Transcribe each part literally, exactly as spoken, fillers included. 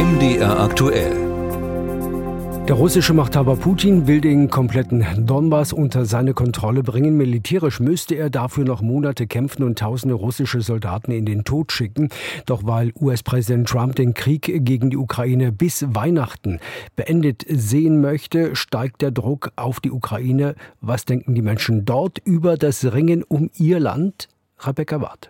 M D R aktuell. Der russische Machthaber Putin will den kompletten Donbass unter seine Kontrolle bringen. Militärisch müsste er dafür noch Monate kämpfen und tausende russische Soldaten in den Tod schicken. Doch weil U S-Präsident Trump den Krieg gegen die Ukraine bis Weihnachten beendet sehen möchte, steigt der Druck auf die Ukraine. Was denken die Menschen dort über das Ringen um ihr Land? Rebecca Ward.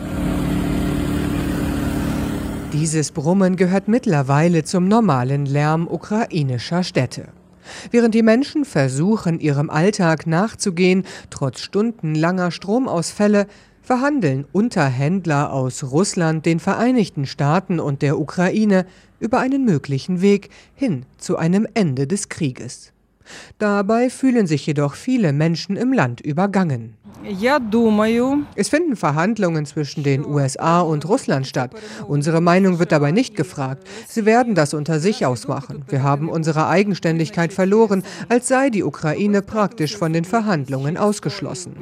Dieses Brummen gehört mittlerweile zum normalen Lärm ukrainischer Städte. Während die Menschen versuchen, ihrem Alltag nachzugehen, trotz stundenlanger Stromausfälle, verhandeln Unterhändler aus Russland, den Vereinigten Staaten und der Ukraine über einen möglichen Weg hin zu einem Ende des Krieges. Dabei fühlen sich jedoch viele Menschen im Land übergangen. Es finden Verhandlungen zwischen den U S A und Russland statt. Unsere Meinung wird dabei nicht gefragt. Sie werden das unter sich ausmachen. Wir haben unsere Eigenständigkeit verloren, als sei die Ukraine praktisch von den Verhandlungen ausgeschlossen.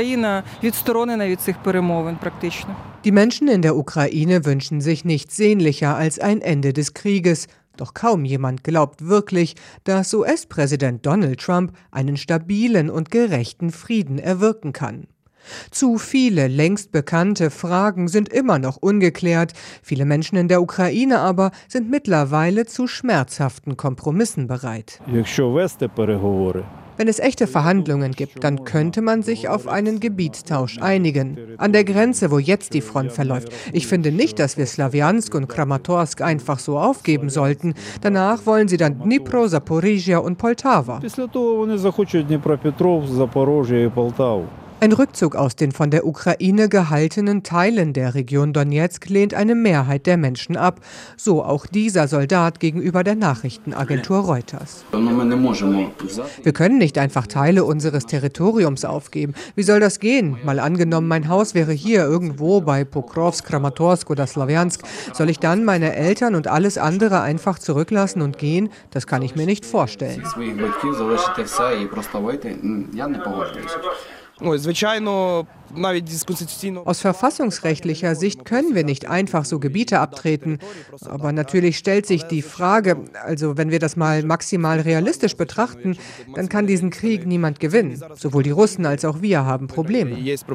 Die Menschen in der Ukraine wünschen sich nichts sehnlicher als ein Ende des Krieges. Doch kaum jemand glaubt wirklich, dass U S-Präsident Donald Trump einen stabilen und gerechten Frieden erwirken kann. Zu viele längst bekannte Fragen sind immer noch ungeklärt. Viele Menschen in der Ukraine aber sind mittlerweile zu schmerzhaften Kompromissen bereit. Wenn es echte Verhandlungen gibt, dann könnte man sich auf einen Gebietstausch einigen. An der Grenze, wo jetzt die Front verläuft. Ich finde nicht, dass wir Slawjansk und Kramatorsk einfach so aufgeben sollten. Danach wollen sie dann Dnipro, Saporizhia und Poltawa. Ein Rückzug aus den von der Ukraine gehaltenen Teilen der Region Donetsk lehnt eine Mehrheit der Menschen ab. So auch dieser Soldat gegenüber der Nachrichtenagentur Reuters. Wir können nicht einfach Teile unseres Territoriums aufgeben. Wie soll das gehen? Mal angenommen, mein Haus wäre hier irgendwo bei Pokrovsk, Kramatorsk oder Slawjansk. Soll ich dann meine Eltern und alles andere einfach zurücklassen und gehen? Das kann ich mir nicht vorstellen. Aus verfassungsrechtlicher Sicht können wir nicht einfach so Gebiete abtreten. Aber natürlich stellt sich die Frage, also wenn wir das mal maximal realistisch betrachten, dann kann diesen Krieg niemand gewinnen. Sowohl die Russen als auch wir haben Probleme.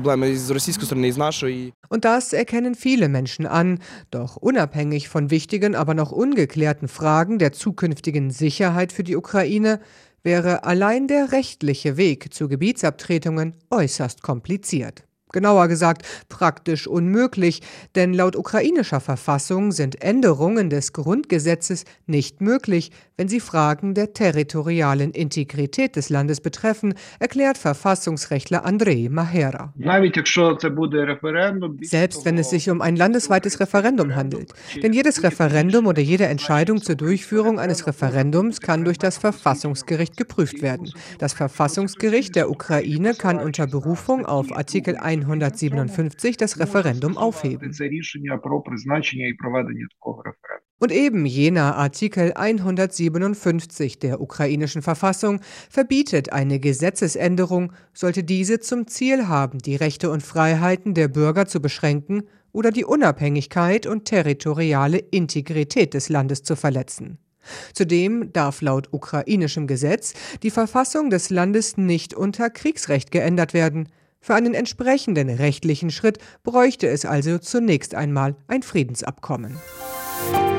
Und das erkennen viele Menschen an. Doch unabhängig von wichtigen, aber noch ungeklärten Fragen der zukünftigen Sicherheit für die Ukraine, wäre allein der rechtliche Weg zu Gebietsabtretungen äußerst kompliziert. Genauer gesagt, praktisch unmöglich, denn laut ukrainischer Verfassung sind Änderungen des Grundgesetzes nicht möglich, wenn sie Fragen der territorialen Integrität des Landes betreffen, erklärt Verfassungsrechtler Andrei Mahera. Selbst wenn es sich um ein landesweites Referendum handelt. Denn jedes Referendum oder jede Entscheidung zur Durchführung eines Referendums kann durch das Verfassungsgericht geprüft werden. Das Verfassungsgericht der Ukraine kann unter Berufung auf Artikel hundertsiebenundfünfzig das Referendum aufheben. Und eben jener Artikel hundertsiebenundfünfzig der ukrainischen Verfassung verbietet eine Gesetzesänderung, sollte diese zum Ziel haben, die Rechte und Freiheiten der Bürger zu beschränken oder die Unabhängigkeit und territoriale Integrität des Landes zu verletzen. Zudem darf laut ukrainischem Gesetz die Verfassung des Landes nicht unter Kriegsrecht geändert werden. Für einen entsprechenden rechtlichen Schritt bräuchte es also zunächst einmal ein Friedensabkommen.